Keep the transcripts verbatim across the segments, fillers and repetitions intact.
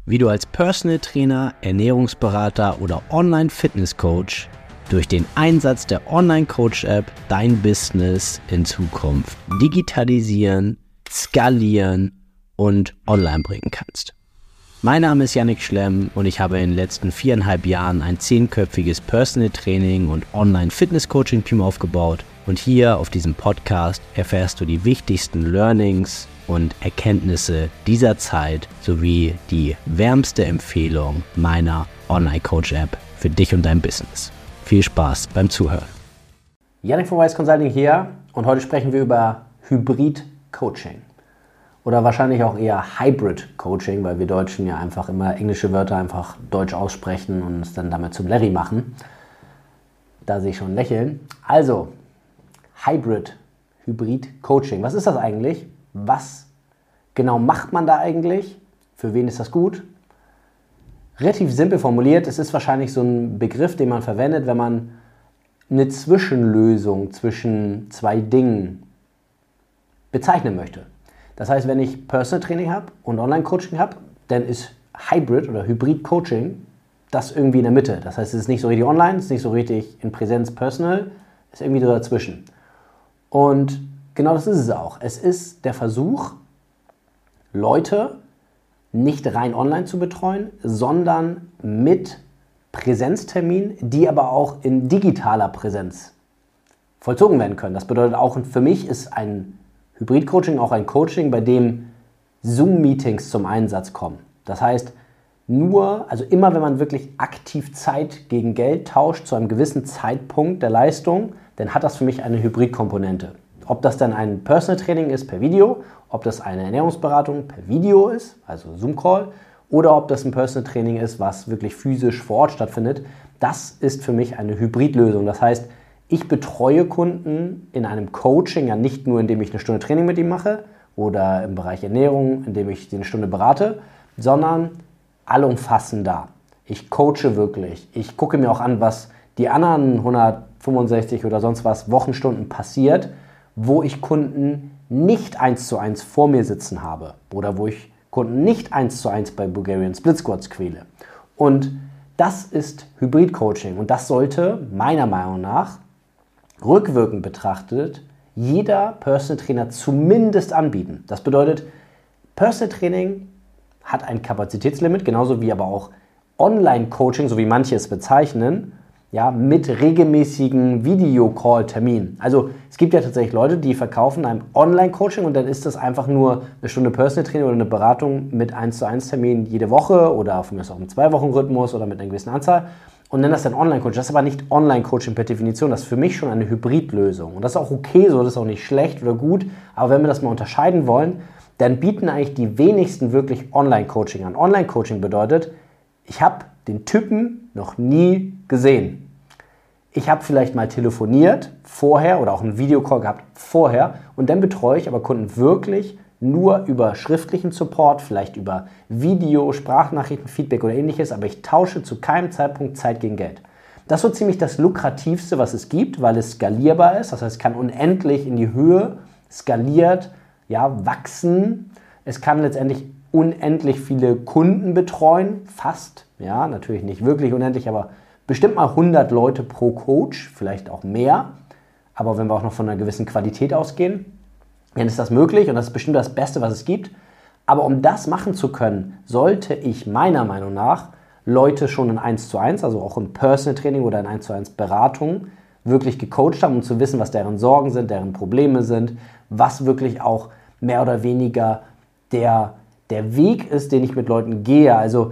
wie du als Personal Trainer, Ernährungsberater oder Online-Fitness-Coach durch den Einsatz der Online-Coach-App dein Business in Zukunft digitalisieren, skalieren und online bringen kannst. Mein Name ist Yannick Schlemm und ich habe in den letzten viereinhalb Jahren ein zehnköpfiges Personal Training und Online-Fitness-Coaching-Team aufgebaut und hier auf diesem Podcast erfährst du die wichtigsten Learnings und Erkenntnisse dieser Zeit sowie die wärmste Empfehlung meiner Online-Coach-App für dich und dein Business. Viel Spaß beim Zuhören. Yannick von Wise Consulting hier und heute sprechen wir über Hybrid-Coaching oder wahrscheinlich auch eher Hybrid-Coaching, weil wir Deutschen ja einfach immer englische Wörter einfach deutsch aussprechen und es dann damit zum Larry machen. Da sehe ich schon ein Lächeln. Also, Hybrid, Hybrid-Coaching. Was ist das eigentlich? Was genau macht man da eigentlich? Für wen ist das gut? Relativ simpel formuliert, es ist wahrscheinlich so ein Begriff, den man verwendet, wenn man eine Zwischenlösung zwischen zwei Dingen bezeichnen möchte. Das heißt, wenn ich Personal Training habe und Online-Coaching habe, dann ist Hybrid oder Hybrid-Coaching das irgendwie in der Mitte. Das heißt, es ist nicht so richtig online, es ist nicht so richtig in Präsenz Personal, es ist irgendwie so dazwischen. Und genau das ist es auch. Es ist der Versuch, Leute nicht rein online zu betreuen, sondern mit Präsenzterminen, die aber auch in digitaler Präsenz vollzogen werden können. Das bedeutet auch, für mich ist ein Hybrid-Coaching auch ein Coaching, bei dem Zoom-Meetings zum Einsatz kommen. Das heißt, nur, also immer wenn man wirklich aktiv Zeit gegen Geld tauscht zu einem gewissen Zeitpunkt der Leistung, dann hat das für mich eine Hybrid-Komponente. Ob das dann ein Personal Training ist per Video, ob das eine Ernährungsberatung per Video ist, also Zoom-Call, oder ob das ein Personal Training ist, was wirklich physisch vor Ort stattfindet, das ist für mich eine Hybridlösung. Das heißt, ich betreue Kunden in einem Coaching, ja nicht nur, indem ich eine Stunde Training mit ihm mache oder im Bereich Ernährung, indem ich die eine Stunde berate, sondern allumfassender. Ich coache wirklich. Ich gucke mir auch an, was die anderen hundertfünfundsechzig oder sonst was Wochenstunden passiert, wo ich Kunden nicht eins zu eins vor mir sitzen habe oder wo ich Kunden nicht eins zu eins bei Bulgarian Split Squats quäle. Und das ist Hybrid-Coaching und das sollte meiner Meinung nach rückwirkend betrachtet jeder Personal Trainer zumindest anbieten. Das bedeutet, Personal Training hat ein Kapazitätslimit, genauso wie aber auch Online-Coaching, so wie manche es bezeichnen, ja, mit regelmäßigen Video-Call-Terminen. Also es gibt ja tatsächlich Leute, die verkaufen ein Online-Coaching und dann ist das einfach nur eine Stunde Personal Training oder eine Beratung mit eins zu eins Terminen jede Woche oder von mir aus auch im Zwei-Wochen-Rhythmus oder mit einer gewissen Anzahl und nennen das dann Online-Coaching. Das ist aber nicht Online-Coaching per Definition, das ist für mich schon eine Hybrid-Lösung. Und das ist auch okay so, das ist auch nicht schlecht oder gut, aber wenn wir das mal unterscheiden wollen, dann bieten eigentlich die wenigsten wirklich Online-Coaching an. Online-Coaching bedeutet, ich habe den Typen noch nie gesehen. Ich habe vielleicht mal telefoniert vorher oder auch einen Videocall gehabt vorher und dann betreue ich aber Kunden wirklich nur über schriftlichen Support, vielleicht über Video, Sprachnachrichten, Feedback oder ähnliches, aber ich tausche zu keinem Zeitpunkt Zeit gegen Geld. Das ist so ziemlich das lukrativste, was es gibt, weil es skalierbar ist, das heißt, es kann unendlich in die Höhe skaliert, ja, wachsen. Es kann letztendlich unendlich viele Kunden betreuen, fast, ja, natürlich nicht wirklich unendlich, aber bestimmt mal hundert Leute pro Coach, vielleicht auch mehr, aber wenn wir auch noch von einer gewissen Qualität ausgehen, dann ist das möglich und das ist bestimmt das Beste, was es gibt. Aber um das machen zu können, sollte ich meiner Meinung nach Leute schon in eins zu eins, also auch im Personal Training oder in eins zu eins Beratung, wirklich gecoacht haben, um zu wissen, was deren Sorgen sind, deren Probleme sind, was wirklich auch mehr oder weniger der, der Weg ist, den ich mit Leuten gehe. Also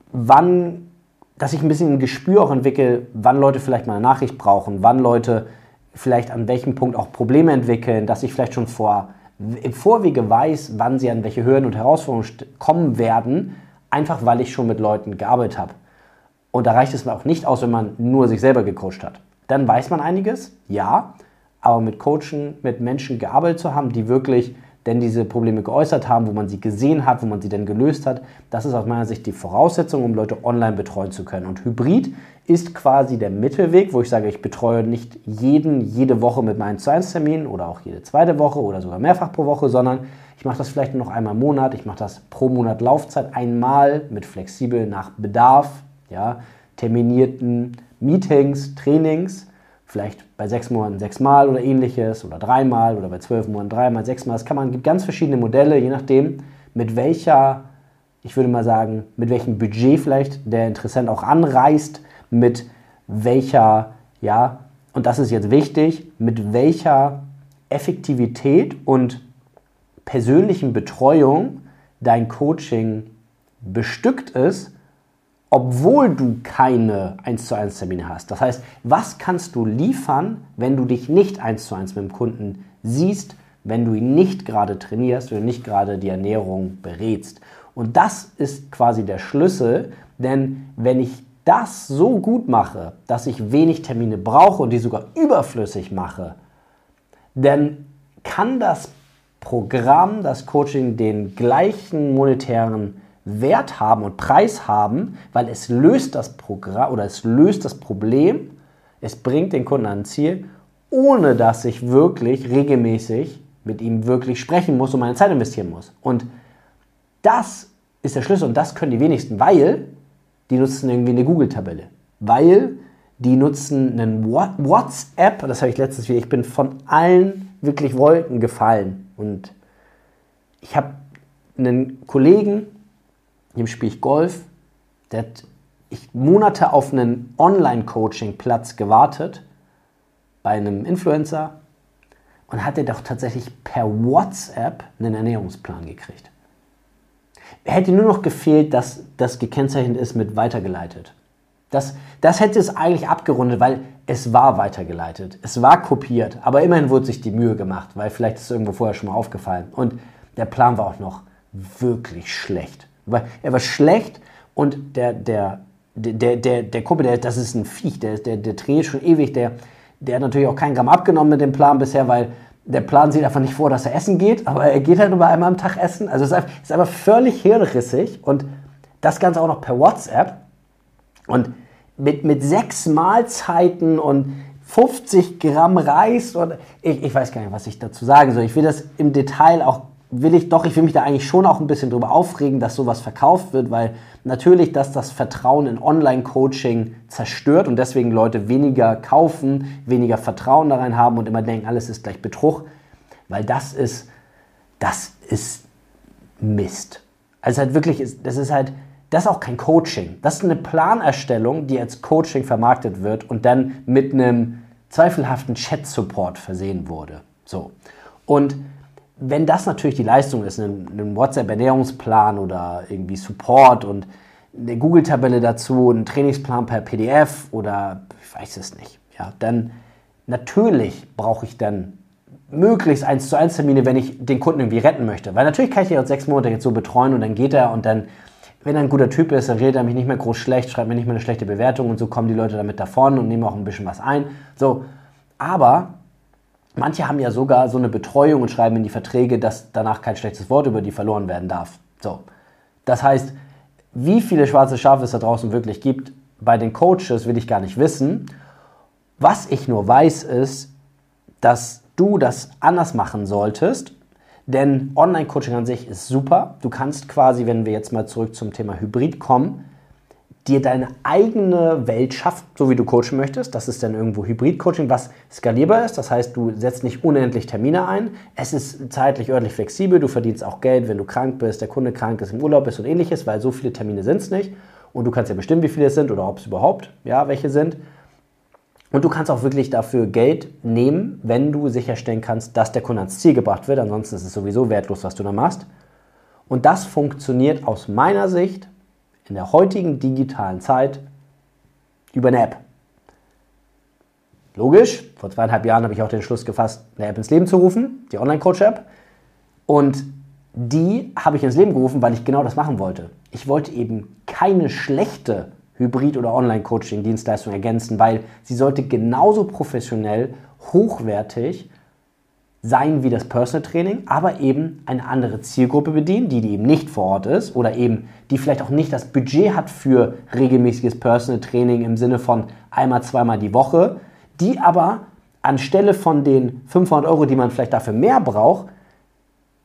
wann, dass ich ein bisschen ein Gespür auch entwickle, wann Leute vielleicht mal eine Nachricht brauchen, wann Leute vielleicht an welchem Punkt auch Probleme entwickeln, dass ich vielleicht schon vor, im Vorwege weiß, wann sie an welche Hürden und Herausforderungen kommen werden, einfach weil ich schon mit Leuten gearbeitet habe. Und da reicht es mir auch nicht aus, wenn man nur sich selber gecoacht hat. Dann weiß man einiges, ja, aber mit Coachen, mit Menschen gearbeitet zu haben, die wirklich denn diese Probleme geäußert haben, wo man sie gesehen hat, wo man sie dann gelöst hat, das ist aus meiner Sicht die Voraussetzung, um Leute online betreuen zu können. Und Hybrid ist quasi der Mittelweg, wo ich sage, ich betreue nicht jeden jede Woche mit meinen eins zu eins Terminen oder auch jede zweite Woche oder sogar mehrfach pro Woche, sondern ich Ich mache das vielleicht nur noch einmal im Monat, ich mache das pro Monat Laufzeit einmal mit flexibel nach Bedarf, ja, terminierten Meetings, Trainings, vielleicht bei sechs Monaten sechsmal oder ähnliches oder dreimal oder bei zwölf Monaten dreimal, sechsmal. Es kann man, gibt ganz verschiedene Modelle, je nachdem, mit welcher, ich würde mal sagen, mit welchem Budget vielleicht der Interessent auch anreist, mit welcher, ja, und das ist jetzt wichtig, mit welcher Effektivität und persönlichen Betreuung dein Coaching bestückt ist, obwohl du keine eins zu eins Termine hast. Das heißt, was kannst du liefern, wenn du dich nicht eins zu eins mit dem Kunden siehst, wenn du ihn nicht gerade trainierst, wenn du nicht gerade die Ernährung berätst. Und das ist quasi der Schlüssel, denn wenn ich das so gut mache, dass ich wenig Termine brauche und die sogar überflüssig mache, dann kann das Programm, das Coaching den gleichen monetären Wert haben und Preis haben, weil es löst das Programm oder es löst das Problem, es bringt den Kunden an ein Ziel, ohne dass ich wirklich regelmäßig mit ihm wirklich sprechen muss und meine Zeit investieren muss. Und das ist der Schlüssel und das können die wenigsten, weil die nutzen irgendwie eine Google-Tabelle, weil die nutzen einen WhatsApp, das habe ich letztens wieder, ich bin von allen wirklich Wolken gefallen und ich habe einen Kollegen, dem spiele ich Golf, der hat ich Monate auf einen Online-Coaching-Platz gewartet bei einem Influencer und hat er doch tatsächlich per WhatsApp einen Ernährungsplan gekriegt. Hätte nur noch gefehlt, dass das gekennzeichnet ist mit weitergeleitet. Das, das hätte es eigentlich abgerundet, weil es war weitergeleitet, es war kopiert, aber immerhin wurde sich die Mühe gemacht, weil vielleicht ist es irgendwo vorher schon mal aufgefallen. Und der Plan war auch noch wirklich schlecht. Weil er war schlecht und der, der, der, der, der Kumpel, der, das ist ein Viech, der, der, der dreht schon ewig, der, der hat natürlich auch keinen Gramm abgenommen mit dem Plan bisher, weil der Plan sieht einfach nicht vor, dass er essen geht, aber er geht halt nur einmal am Tag essen. Also es ist einfach, ist einfach völlig hirnrissig und das Ganze auch noch per WhatsApp und mit, mit sechs Mahlzeiten und fünfzig Gramm Reis und ich, ich weiß gar nicht, was ich dazu sagen soll. Ich will das im Detail auch, will ich doch, ich will mich da eigentlich schon auch ein bisschen drüber aufregen, dass sowas verkauft wird, weil natürlich, dass das Vertrauen in Online-Coaching zerstört und deswegen Leute weniger kaufen, weniger Vertrauen darin haben und immer denken, alles ist gleich Betrug, weil das ist, das ist Mist. Also halt wirklich, das ist halt, das ist auch kein Coaching. Das ist eine Planerstellung, die als Coaching vermarktet wird und dann mit einem zweifelhaften Chat-Support versehen wurde. So. Und wenn das natürlich die Leistung ist, ein, ein WhatsApp-Ernährungsplan oder irgendwie Support und eine Google-Tabelle dazu, ein Trainingsplan per P D F oder ich weiß es nicht, ja, dann natürlich brauche ich dann möglichst eins zu eins Termine, wenn ich den Kunden irgendwie retten möchte. Weil natürlich kann ich ihn jetzt sechs Monate jetzt so betreuen und dann geht er und dann, wenn er ein guter Typ ist, dann redet er mich nicht mehr groß schlecht, schreibt mir nicht mehr eine schlechte Bewertung und so kommen die Leute damit davon und nehmen auch ein bisschen was ein. So, aber manche haben ja sogar so eine Betreuung und schreiben in die Verträge, dass danach kein schlechtes Wort über die verloren werden darf. So. Das heißt, wie viele schwarze Schafe es da draußen wirklich gibt, bei den Coaches will ich gar nicht wissen. Was ich nur weiß ist, dass du das anders machen solltest, denn Online-Coaching an sich ist super. Du kannst quasi, wenn wir jetzt mal zurück zum Thema Hybrid kommen, dir deine eigene Welt schaffen, so wie du coachen möchtest. Das ist dann irgendwo Hybrid-Coaching, was skalierbar ist. Das heißt, du setzt nicht unendlich Termine ein. Es ist zeitlich, örtlich flexibel. Du verdienst auch Geld, wenn du krank bist, der Kunde krank ist, im Urlaub ist und ähnliches, weil so viele Termine sind es nicht. Und du kannst ja bestimmen, wie viele es sind oder ob es überhaupt, ja, welche sind. Und du kannst auch wirklich dafür Geld nehmen, wenn du sicherstellen kannst, dass der Kunde ans Ziel gebracht wird. Ansonsten ist es sowieso wertlos, was du da machst. Und das funktioniert aus meiner Sicht in der heutigen digitalen Zeit über eine App. Logisch, vor zweieinhalb Jahren habe ich auch den Entschluss gefasst, eine App ins Leben zu rufen, die Online-Coach-App. Und die habe ich ins Leben gerufen, weil ich genau das machen wollte. Ich wollte eben keine schlechte Hybrid- oder Online-Coaching-Dienstleistung ergänzen, weil sie sollte genauso professionell, hochwertig sein wie das Personal Training, aber eben eine andere Zielgruppe bedienen, die, die eben nicht vor Ort ist oder eben die vielleicht auch nicht das Budget hat für regelmäßiges Personal Training im Sinne von einmal, zweimal die Woche, die aber anstelle von den fünfhundert Euro, die man vielleicht dafür mehr braucht,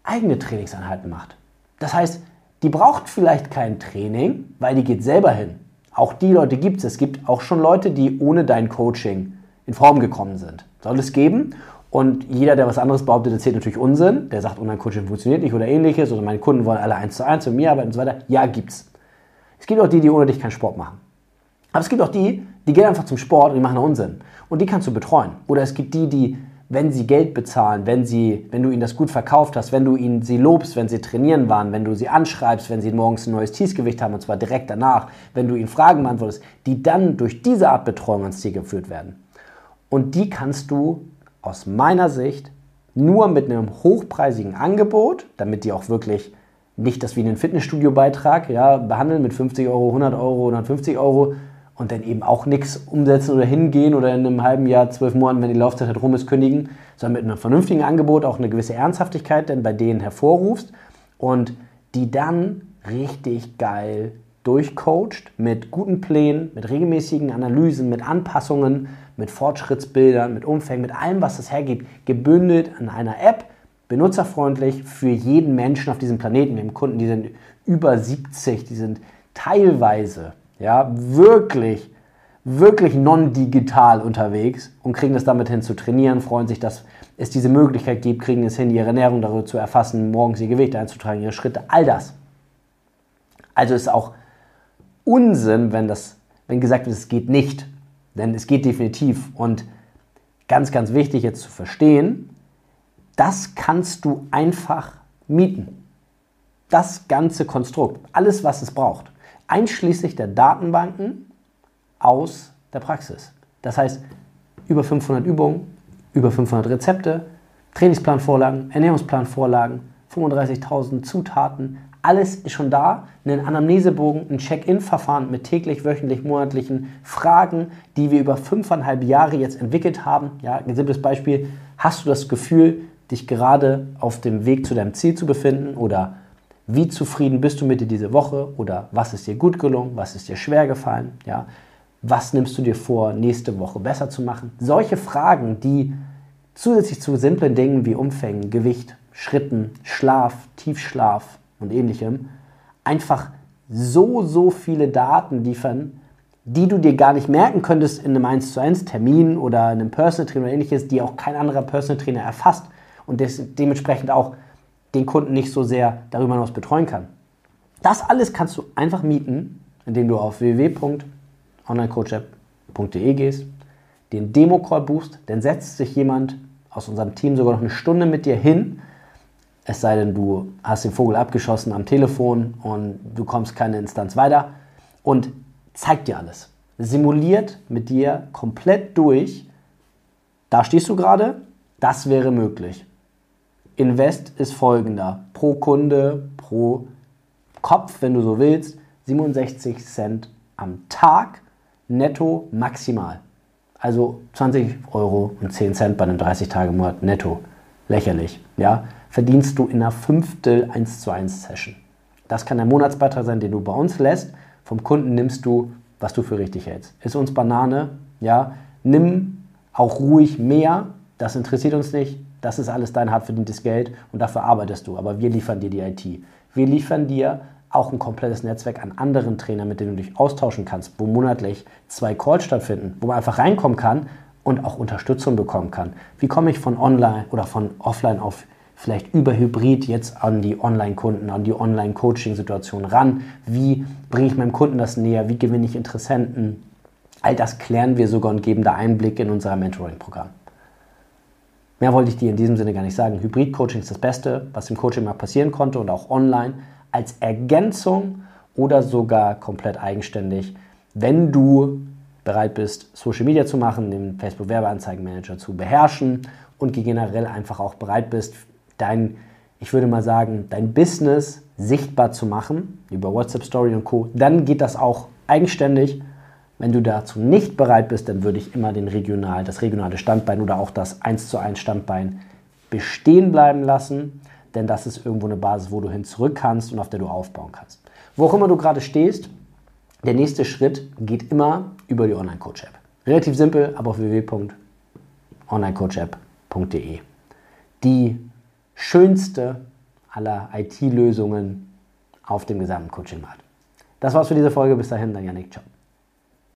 eigene Trainingseinheiten macht. Das heißt, die braucht vielleicht kein Training, weil die geht selber hin. Auch die Leute gibt es. Es gibt auch schon Leute, die ohne dein Coaching in Form gekommen sind. Soll es geben. Und jeder, der was anderes behauptet, erzählt natürlich Unsinn. Der sagt, Online-Coaching funktioniert nicht oder ähnliches. Oder meine Kunden wollen alle eins zu eins mit mir arbeiten und so weiter. Ja, gibt's. Es gibt auch die, die ohne dich keinen Sport machen. Aber es gibt auch die, die gehen einfach zum Sport und die machen Unsinn. Und die kannst du betreuen. Oder es gibt die, die, wenn sie Geld bezahlen, wenn, sie, wenn du ihnen das gut verkauft hast, wenn du ihnen sie lobst, wenn sie trainieren waren, wenn du sie anschreibst, wenn sie morgens ein neues Tiefgewicht haben, und zwar direkt danach, wenn du ihnen Fragen beantwortest, die dann durch diese Art Betreuung ans Ziel geführt werden. Und die kannst du aus meiner Sicht nur mit einem hochpreisigen Angebot, damit die auch wirklich nicht das wie einen Fitnessstudio-Beitrag ja, behandeln mit fünfzig Euro, hundert Euro, hundertfünfzig Euro und dann eben auch nichts umsetzen oder hingehen oder in einem halben Jahr, zwölf Monaten, wenn die Laufzeit halt rum ist, kündigen, sondern mit einem vernünftigen Angebot auch eine gewisse Ernsthaftigkeit denn bei denen hervorrufst und die dann richtig geil durchcoacht mit guten Plänen, mit regelmäßigen Analysen, mit Anpassungen, mit Fortschrittsbildern, mit Umfängen, mit allem, was das hergibt, gebündelt in einer App, benutzerfreundlich für jeden Menschen auf diesem Planeten. Wir haben Kunden, die sind über siebzig, die sind teilweise ja, wirklich, wirklich non-digital unterwegs und kriegen das damit hin zu trainieren, freuen sich, dass es diese Möglichkeit gibt, kriegen es hin, ihre Ernährung darüber zu erfassen, morgens ihr Gewicht einzutragen, ihre Schritte, all das. Also ist auch Unsinn, wenn, das, wenn gesagt wird, es geht nicht, denn es geht definitiv und ganz, ganz wichtig jetzt zu verstehen, das kannst du einfach mieten. Das ganze Konstrukt, alles, was es braucht. Einschließlich der Datenbanken aus der Praxis. Das heißt, über fünfhundert Übungen, über fünfhundert Rezepte, Trainingsplanvorlagen, Ernährungsplanvorlagen, fünfunddreißigtausend Zutaten, alles ist schon da. Einen Anamnesebogen, ein Check-in-Verfahren mit täglich, wöchentlich, monatlichen Fragen, die wir über fünfeinhalb Jahre jetzt entwickelt haben. Ja, ein simples Beispiel. Hast du das Gefühl, dich gerade auf dem Weg zu deinem Ziel zu befinden oder wie zufrieden bist du mit dir diese Woche oder was ist dir gut gelungen, was ist dir schwer gefallen, ja? Was nimmst du dir vor, nächste Woche besser zu machen? Solche Fragen, die zusätzlich zu simplen Dingen wie Umfängen, Gewicht, Schritten, Schlaf, Tiefschlaf und ähnlichem einfach so, so viele Daten liefern, die du dir gar nicht merken könntest in einem eins zu eins Termin oder in einem Personal Trainer oder ähnliches, die auch kein anderer Personal Trainer erfasst und des, dementsprechend auch den Kunden nicht so sehr darüber hinaus betreuen kann. Das alles kannst du einfach mieten, indem du auf w w w punkt online coach app punkt d e gehst, den Demo-Call buchst, dann setzt sich jemand aus unserem Team sogar noch eine Stunde mit dir hin, es sei denn, du hast den Vogel abgeschossen am Telefon und du kommst keine Instanz weiter und zeigt dir alles. Simuliert mit dir komplett durch, da stehst du gerade, das wäre möglich. Invest ist folgender, pro Kunde, pro Kopf, wenn du so willst, siebenundsechzig Cent am Tag, netto maximal. Also zwanzig Euro und zehn Cent bei einem dreißig Tage Monat netto. Lächerlich, ja. Verdienst du in einer Fünftel eins zu eins Session. Das kann der Monatsbeitrag sein, den du bei uns lässt. Vom Kunden nimmst du, was du für richtig hältst. Ist uns Banane, ja. Nimm auch ruhig mehr, das interessiert uns nicht. Das ist alles dein hart verdientes Geld und dafür arbeitest du. Aber wir liefern dir die I T. Wir liefern dir auch ein komplettes Netzwerk an anderen Trainern, mit denen du dich austauschen kannst, wo monatlich zwei Calls stattfinden, wo man einfach reinkommen kann und auch Unterstützung bekommen kann. Wie komme ich von online oder von offline auf vielleicht über Hybrid jetzt an die Online-Kunden, an die Online-Coaching-Situation ran? Wie bringe ich meinem Kunden das näher? Wie gewinne ich Interessenten? All das klären wir sogar und geben da Einblick in unser Mentoring-Programm. Mehr wollte ich dir in diesem Sinne gar nicht sagen. Hybrid-Coaching ist das Beste, was im Coaching mal passieren konnte und auch online als Ergänzung oder sogar komplett eigenständig, wenn du bereit bist, Social Media zu machen, den Facebook-Werbeanzeigenmanager zu beherrschen und generell einfach auch bereit bist, dein, ich würde mal sagen, dein Business sichtbar zu machen über WhatsApp Story und Co., dann geht das auch eigenständig. Wenn du dazu nicht bereit bist, dann würde ich immer den regional, das regionale Standbein oder auch das eins zu eins Standbein bestehen bleiben lassen, denn das ist irgendwo eine Basis, wo du hin zurück kannst und auf der du aufbauen kannst. Wo auch immer du gerade stehst, der nächste Schritt geht immer über die Online-Coach-App. Relativ simpel, aber auf w w w punkt online coach app punkt d e. Die schönste aller I T-Lösungen auf dem gesamten Coaching-Markt. Das war's für diese Folge. Bis dahin, dein Yannick. Ciao.